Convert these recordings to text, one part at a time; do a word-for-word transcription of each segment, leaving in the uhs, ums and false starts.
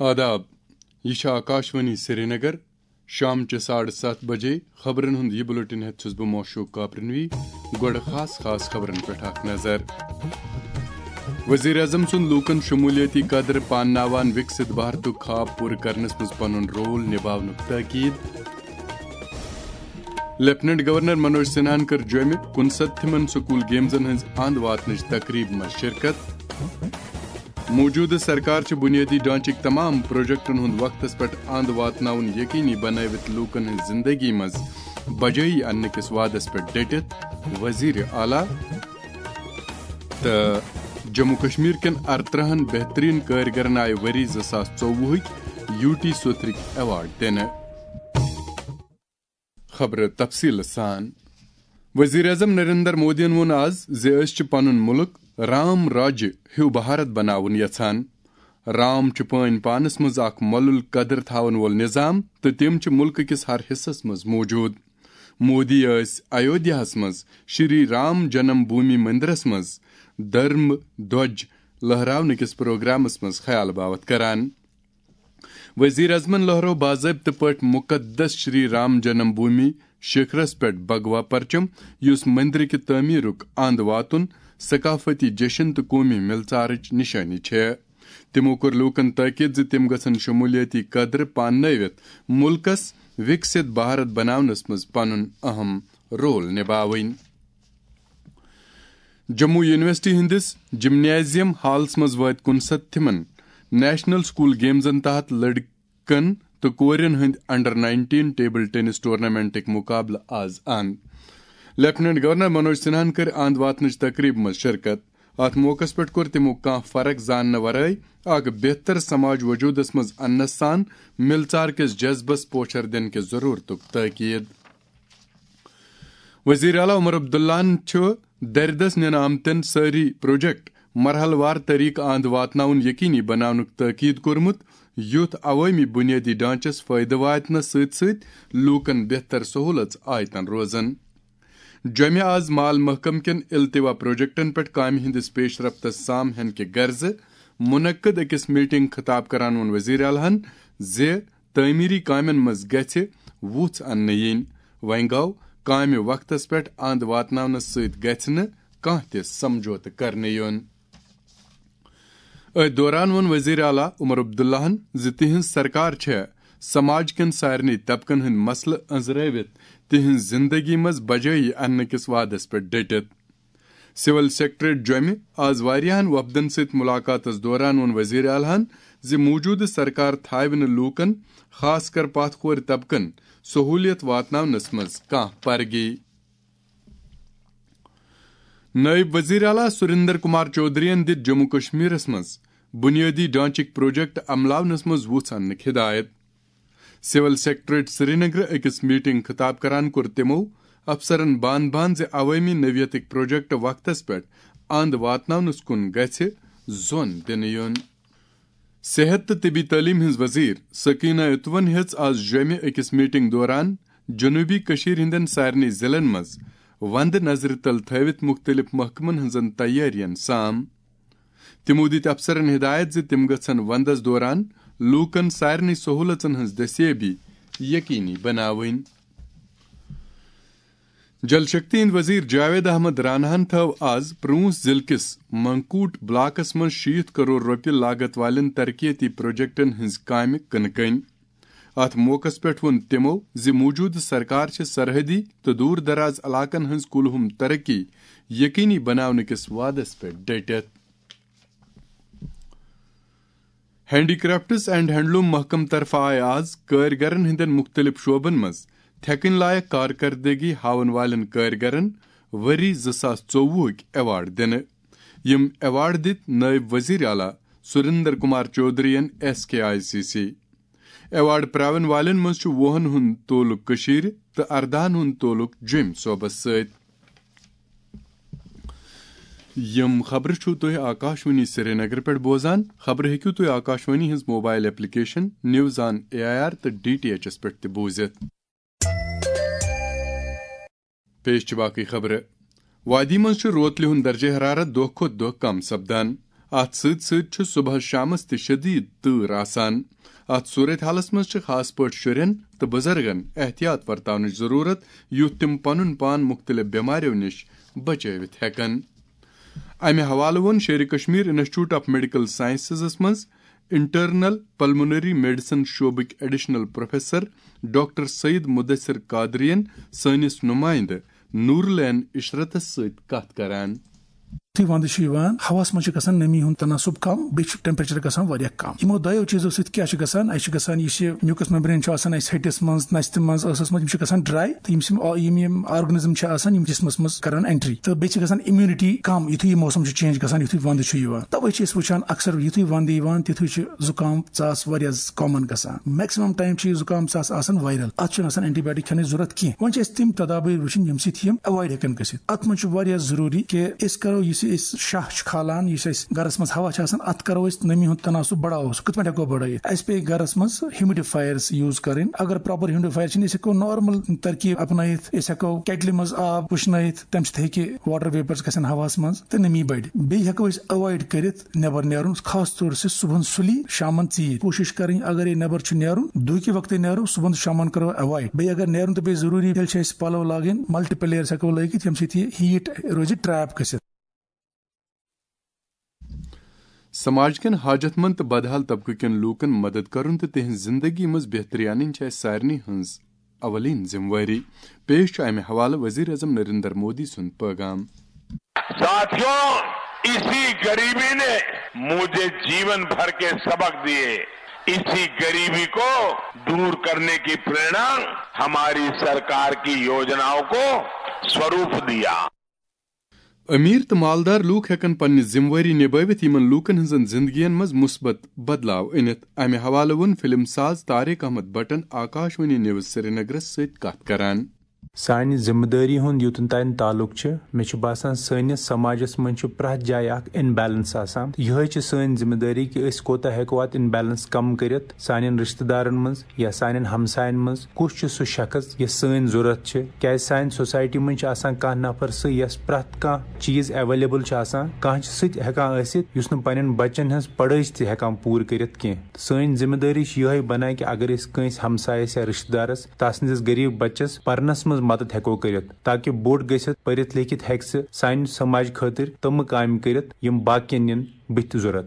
آداب، یہ آکاشوانی سری نگر شام چہ ساڑھے سات بجے خبرن ہند یہ بلٹن ہیت چھس بہ موشوق کاپرنوی گوڑ خاص خاص خبرن پہ اخ نظر۔ وزیر اعظم سن لوکن شمولیتی قدر پانناوان وکست بھارت خواب پور کرنس مز پن رول نباونک تاکید۔ لیفٹننٹ گورنر منوج سنہاہن کر جومہ کنستھمن سکول گیمزن ہز اند واتنچ تقریب مز شرکت۔ موجودہ سرکار چھ بنیادی ڈھانچک تمام پروجیکٹن ہند وقتس پہ اند واتناون یقینی بنائیت لوکن ہز زندگی مز بجائی انہ کس وعدس پہ ڈٹت وزیر اعلیٰ۔ تو جموں کشمیر کن ارترہن بہترین کارگرن آئی وری زٕ ساس ژووُہک یو ٹی سوتھرک ایوارڈ دنہ۔ خبر تفصیل سان۔ وزیر اعظم نریندر مودین وون آز زِ أسۍ چھِ پنُن ملک رام راجیہ ہیو بھارت بناون یژھان۔ رام چھ پٲنۍ پانس مز اکھ مۄلُل قدر تھاون وول نظام تہٕ تم چھ ملک کس ہر حصس مز موجود۔ مودی ٲسۍ ایودھیاہس مز شری رام جنم بھومی مندرس مز دھرم دھوج لہراون کس پروگرامس مز خیال باوت کران۔ وزیر اعظمن لہرو باضابطہ پٲٹھۍ مقدس شری رام جنم بھومی شکھرس پہ بگوا پرچم یس مندر کہ تعمیرک اند واتن ثقافتی جشن تو قومی ملژارچ نشانی چھ۔ تمو کور لوکن تاکید زِ تم گژھن شمولیتی قدر پاننٲوِتھ ملکس وکست بھارت بناونس مز پنن اہم رول نباوٕنۍ۔ جموں یونیورسٹی ہندس جمنیازیم ہالس مز وٲتۍ کُنسَتھِمن نیشنل سکول گیمزن تحت لڑکن تو کورین ہند انڈر نائنٹین ٹیبل ٹینس ٹورنامنٹک مقابلہ آز اند۔ لیفٹننٹ گورنر منوج سنہاہن کر اند واتنچ تقریب مز شرکت۔ ات موقع پہ کور تمو کانٛہہ فرق زاننہ ورٲے اکھ بہتر سماج وجودس مز اننس سان ملژار کس جذبس پوچھر دن کس ضرورتک تاکید۔ وزیر اعلیٰ عمر عبداللہن چھ دردس نن آمتن ساری پروجیکٹ مرحلہ وار طریقہ اند واتناون یقینی بناونک تاکید کورمت یُتھ عوٲمی بنیادی ڈھانچس فائدہ واتنس ست ست لوکن بہتر سہولت آیتن روزن۔ جومہ آز مال محکم کن التوا پروجیکٹن پہ کامہ ہندس پیش رفتس سام ہن کہ غرض منعقد اکس میٹنگ خطاب کران وون وزیر اعلیٰ زِ تعمیری کامن مز گژھِ وُژھ اننہٕ یِنۍ۔ وۄنۍ گوٚو کامہ وقتس پہ اند واتناونس ست گژھِ نہٕ کانٛہہ تہِ سمجھوتہٕ کرنہٕ یُن۔ اتھ دوران وون وزیر اعلیٰ عمر عبداللہن زِ تہنز سرکار چھےٚ سماج کین سارنٕے طبقن ہند مسلہٕ أنزرٲوِتھ تہنز زندگی مز بجائی اننہٕ کس وعدس پہ ڈٹت۔ سول سیکٹریٹ جومہ آز واریاہن وفدن ست ملاقاتس دوران وون وزیر اعلیٰ زِ موجودہ سرکار تھاوِ نہٕ لوکن خاص کر پتھ کھور طبقن سہولیت واتناونس مز کانٛہہ پرگی۔ نائب وزیر اعلیٰ سریندر کمار چودھرین دِت جموں کشمیرس مز بنیادی ڈھانچک پروجیکٹ عملاونس مز وُژھ اننٕک ہدایت۔ سول سیکٹریٹ سری نگر اکس میٹنگ خطاب کران کور تمو افسرن بان بان زِ عوٲمی نوعیتک پروجیکٹ وقتس پہ اند واتناونس کُن گژھِ زون دنہٕ یُن۔ صحت تہٕ طبی تعلیم ہنز وزیر سکینہ اتون ہیژ آز جومہ اکس میٹنگ دوران جنوبی کشیر ہندین سارنٕے ضلعن مز وندٕ نظرِ تل تھٲوِتھ مختلف محکمن ہنزن تیارین سام۔ تمو دِتۍ افسرن ہدایت زِ تم گژھن وندس دوران لوکن سارنٕے سہولژن ہنز دستیٲبی یقینی بناوٕنۍ۔ جل شکتی ہند وزیر جاوید احمد راناہن تھو آز پرونس ضلع کس منکوٹ بلاکس مز شیت کروڑ روپیہ لاگت والین ترقیتی پروجیکٹن ہنز کامہ کٕنہٕ کٔنۍ۔ ات موقع پہ وون تمو زِ موجودہ سرکار چھ سرحدی تو دور دراز علاقن ہنز کُلہُم ترقی یقینی بناونہٕ کس وعدس پہ ڈٹت۔ ہینڈی کرافٹس اینڈ ہینڈلوم محکمہ طرف آئے آز کارگرن ہندین مختلف شعبن مز تھیکن لائق کارکردگی ہاون والن کارگرن وری زٕ ساس ژووُہک ایوارڈ دنہ۔ یم ایوارڈ دِتۍ نائب وزیر اعلیٰ سریندر کمار چودھرین ایس کے آئی سی سی۔ ایوارڈ پراون والن مز چھ وُہن ہند تعلق کشیر تو اردہن ہند تعلق جوم صوبس ست۔ یم خبر چھو تُہۍ آکاشوانی سری نگر پہ بوزان۔ خبر ہیکو تُہۍ آکاشوانی ہز mobile application news on A I R تو ڈی ٹی ایچ ایس پہ تہِ بوزِتھ۔ پیش چھ باقی خبر۔ وادی مز چھ روتلہ ہند درجہ حرارت دۄہ کھۄتہٕ دۄہ کم سپدان۔ ات ست ست صبح شامس تہ شدید تۭر آسان. ات صورت حالس مز خاص پٲٹھۍ شرین تو بزرگن احتیاط ورتاونٕچ ضروٗرت یُتھ تِم پنُن پان مختلف بٮ۪ماریو نِش بچٲوِتھ ہٮ۪کن. امہِ حوالہٕ ووٚن Sher Kashmir institute of medical سائنسزس منٛز انٹرنل پلمونری میڈیسن شعبٕکۍ additional professor doctor Saeed Mudasir قادرین سٲنِس نُمایندٕ نورالعین عشرتس سۭتۍ کتھ کران. یُتھُے ونٛدٕ چھُ یِوان ہوہس منٛز چھُ گژھان نمی ہُنٛد تناسب کم بیٚیہِ چھُ ٹیمپریچر گژھان واریاہ کم. یِمو دۄیو چیٖزو سۭتۍ کیاہ چھُ گژھان اَسہِ چھُ گژھان یُس یہِ میوٗکس میمبرین چھُ آسان اَسہِ ہٹِس منٛز نستہِ منٛز ٲسس منٛز یِم چھِ گژھان ڈراے تہٕ یِم یِم یِم آرگنزم چھِ آسان یِم جسمس منٛز کران اینٹری تہٕ بیٚیہِ چھِ گژھان امیونٹی کم یُتھُے یہِ موسم چھُ چینج گژھان یُتھُے ونٛدٕ چھُ یِوان. تَوے چھِ أسۍ وٕچھان اکثر یُتھُے ونٛدٕ یِوان تِتھُے چھُ زُکام ژاس واریاہ کامن گژھان. میکسِمم ٹایم چھُ یہِ زُکام ژاس آسان وایرل. اتھ چھُنہٕ آسان اینٹی بایوٹک کھٮ۪نٕچ ضروٗرت کینٛہہ. وۄنۍ چھِ أسۍ تِم تدابیر وٕچھِنۍ ییٚمہِ سۭتۍ یِم ایوایڈ ہٮ۪کن گٔژھِتھ. اتھ منٛز چھُ واریاہ ضروٗری کہِ أسۍ کرو یُس أسۍ شاہ چھُ کھالان یُس أسۍ گرس منٛز ہوا چھُ آسان اتھ کرو أسۍ نمی ہُنٛد تناسب بڑاوو. سُہ کِتھ پٲٹھۍ ہٮ۪کو بڑٲیِتھ؟ اَسہِ پیٚیہِ گرس منٛز ہیومڈِفایرس یوٗز کرٕنۍ. اگر پراپر ہیومڈِفایر چھِنہٕ أسۍ ہٮ۪کو نارمل ترکیب اپنٲیِتھ. أسۍ ہٮ۪کو کیٹلہِ منٛز آب وٕشنٲیِتھ تمہِ سۭتۍ ہٮ۪کہِ واٹر ویپرز گژھن ہوہس منٛز تہٕ نمی بڑِ. بیٚیہِ ہٮ۪کو أسۍ ایوایڈ کٔرِتھ نٮ۪بر نیرُن خاص طور سے صبحن سُلی شامن ژیٖرۍ. کوٗشش کرٕنۍ اگر یہِ نٮ۪بر چھُ نیرُن دُہکہِ وقتہٕ نیرو صبحن شامن کرو ایوایڈ. بیٚیہِ اگر نیرُن تہٕ بیٚیہِ ضروٗری تیٚلہِ چھِ أسۍ پلو لاگٕنۍ ملٹِپل لیئرس ہٮ۪کو لٲگِتھ ییٚمہِ سۭتۍ یہِ ہیٖٹ روزِ ٹریپ گٔژھِتھ. سماج کٮ۪ن حاجت مند تہٕ بدحال طبقہٕ کٮ۪ن لوٗکن مدد کرُن تہٕ تِہنٛز زندگی منٛز بہتری انٕنۍ چھِ اسہِ سارنٕے ہٕنٛز اولین ذمہٕ پیش چھُ امہِ حوالہٕ وزیر اعظم نریندر مودی سُنٛد پیغام. ساتھیوں، اسی غریبی نے مجھے جیون بھر کے سبق دیے. اسی غریبی کو دور کرنے کی پریرنا ہماری سرکار کی یوجناؤں کو سوروپ دیا. امیر تو مالدار لوک ہیکن پننہِ ذمہٕ نبٲوِتھ یمن لوکن ہنزن زندگین مز مثبت بدلاو أنِتھ. امہِ حوالہٕ ووٚن فلم ساز طارق احمد بٹن آکاشوانی نیوز سرینگرس سۭتۍ کتھ کران. سانہِ ذمہٕ دٲری ہُنٛد یوٚتن تانۍ تعلق چھُ مےٚ چھُ باسان سٲنِس سماجس منٛز چھُ پرٛٮ۪تھ جایہِ اکھ اِنبیلنس آسان. یِہے چھِ سٲنۍ ذمہٕ دٲری کہِ أسۍ کوتاہ ہٮ۪کو اتھ اِنبیلنس کم کٔرِتھ. سانٮ۪ن رشتہٕ دارن منٛز یا سانٮ۪ن ہمساین منٛز کُس چھُ سُہ شخص یس سٲنۍ ضروٗرت چھِ. کیازِ سانہِ سوسایٹی منٛز چھِ آسان کانٛہہ نفر سُہ یس پرٛٮ۪تھ کانٛہہ چیٖز ایویلیبل چھُ آسان. کانٛہہ چھُ سُہ تہِ ہٮ۪کان ٲسِتھ یُس نہٕ پننٮ۪ن بچن ہٕنٛز پڑٲے تہِ ہٮ۪کان پوٗرٕ کٔرِتھ کینٛہہ. سٲنۍ ذمہٕ دٲری چھِ یِہے بنان کہِ اگر أسۍ کٲنٛسہِ ہمسایس یا رشتہٕ دارس تسٕنٛدِس غریٖب بچس پرنس منٛز مدد ہٮ۪کو کٔرِتھ تاکہ بوٚڑ گٔژھِتھ پٔرِتھ لیکھِتھ ہٮ۪کہِ سُہ سانہِ سماج خٲطرٕ تِمہٕ کامہِ کٔرِتھ یِم باقین یِن بٕتھِ ضروٗرت.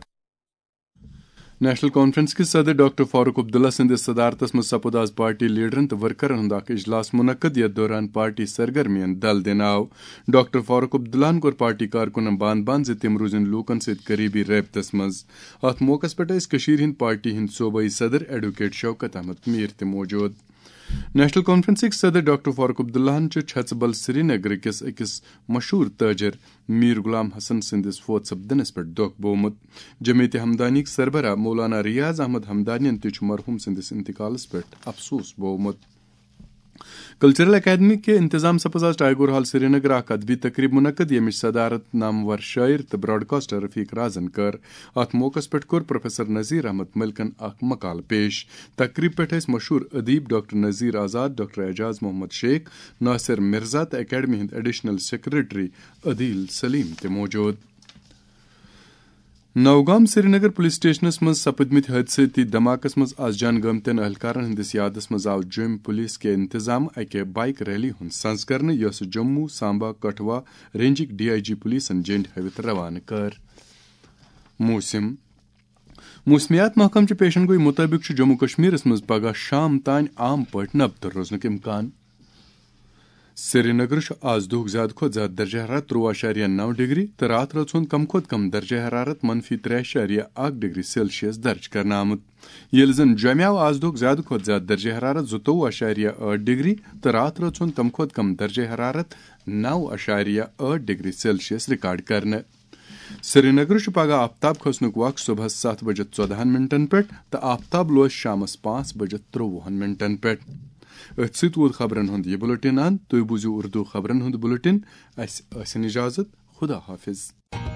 نیشنل کانفرنس کِس صدر ڈاکٹر فاروق عبداللہ سٕنٛدِس صدارتس منٛز سپُد آز پارٹی لیڈرن تہٕ ورکرن ہُنٛد اکھ اجلاس منعقد یتھ دوران پارٹی سرگرمین دل دِنہٕ آو. ڈاکٹر فاروق عبداللہن کوٚر پارٹی کارکُنن بانٛد بانٛد زِ تِم روٗزِن لوٗکن سۭتۍ قریبی رٲبطس منٛز. اتھ موقعس پٮ۪ٹھ ٲسۍ کٔشیٖرِ ہٕنٛدۍ پارٹی ہٕنٛدۍ صوبٲئی صدر ایڈوکیٹ شوکت احمد میٖر تہِ موجوٗد. نیشنل کانفرنسٕکۍ صدر ڈاکٹر فاروق عبداللہن چھُ چھژٕ بل سری نگر کِس أکِس مشہوٗر تٲجر میٖر غلام حسن سٕنٛدِس فوت سپدنس پٮ۪ٹھ دۄکھ بوومُت. جمعیت ہمدانیِکۍ سربراہ مولانا ریاض احمد ہمدانین تہِ چھُ مرحوٗم سٕنٛدِس انتقالس پٮ۪ٹھ افسوس بوومُت. کلچرل اکیڈمی کے انتظام سپٕز آز ٹائیگور ہال سری نگر اکھ ادبی تقریب منعقد ییٚمِچ صدارت نامور شٲعر تہٕ براڈکاسٹر رفیق رازن کٔر. اتھ موقعس پٮ۪ٹھ کوٚر پروفیسر نذیر احمد ملکن اکھ مقالہٕ پیش. تقریب پٮ۪ٹھ ٲسۍ مشہوٗر ادیب ڈاکٹر نذیر آزاد، ڈاکٹر اعجاز محمد شیخ، ناصر مرزا تہٕ اکیڈمی ہٕنٛدۍ ایڈیشنل سیکرٹری عدیل سلیم تہِ موجوٗد. نوگام سری نگر پُلیٖس سٹیشنس منٛز سپٕدمٕتۍ حٲدثٲتی دھماکس منٛز آز جان گٲمتٮ۪ن اہلکارن ہٕنٛدِس یادس منٛز آو جوٚم پُلیٖس کے انتظام اکہِ بایک ریلی ہُنٛد سنز کرنہٕ یۄس جموں سامبا کٹھوا رینجٕکۍ ڈی آئی جی پُلیٖسن جنڈ ہٲوِتھ روانہٕ کٔر. موسم موسمیات محکمچہِ پیشن گوئی مُطٲبِق چھُ جموں کشمیرس منٛز پگہہ شام تانۍ عام پٲٹھۍ نبدٕ روزنُک اِمکان. سری نگر چھُ آز دُہُک زیادٕ کھۄتہٕ زیادٕ درجہ حرارت ترٛوُہ اشاریہ نو ڈگری تہٕ راتھ رٲژ ہُنٛد کم کھۄتہٕ کم درجہ حرارت منفی ترٛےٚ اشاریہ اکھ ڈگری سیلسیس درج کرنہٕ آمُت. ییٚلہِ زن جوٚمہِ آو آز دُہُک زیادٕ کھۄتہٕ زیادٕ درجہ حرارت زٕتووُہ اشاریہ ٲٹھ ڈگری تہٕ راتھ رٲژ ہُنٛد کم کھۄتہٕ کم درجہ حرارت نو اشاریہ ٲٹھ ڈگری سیلسیس رِکارڈ کرنہٕ. سری نگر چھُ پگہہ آفتاب کھسنُک وق صبحس سَتھ بجِتھ ژۄدہن منٹن پٮ۪ٹھ تہٕ آفتاب لوس شامس پانٛژھ بجِتھ ترٛۆوُہن منٹن پٮ۪ٹھ. أتھۍ سۭتۍ ووت خبرن ہُنٛد یہِ بُلٹن اند. تُہۍ بوٗزِو اردو خبرن ہُنٛد بُلٹن. اسہِ ٲسِن اجازت. خدا حافظ.